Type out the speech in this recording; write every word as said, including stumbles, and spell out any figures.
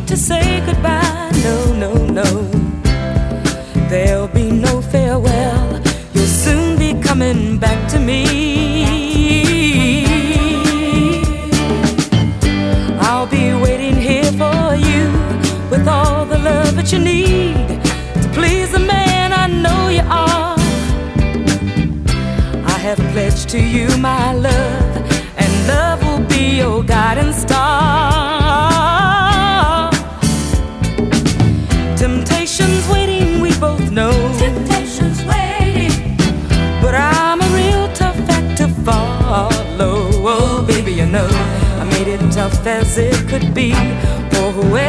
to say goodbye. No, no, no. There'll be no farewell. You'll soon be coming back to me. I'll be waiting here for you with all the love that you need to please the man I know you are. I have pledged to you my love, and love will be your guiding star. Temptation's waiting, we both know. Temptation's waiting, but I'm a real tough act to follow. Oh, baby, you know I made it tough as it could be for whoever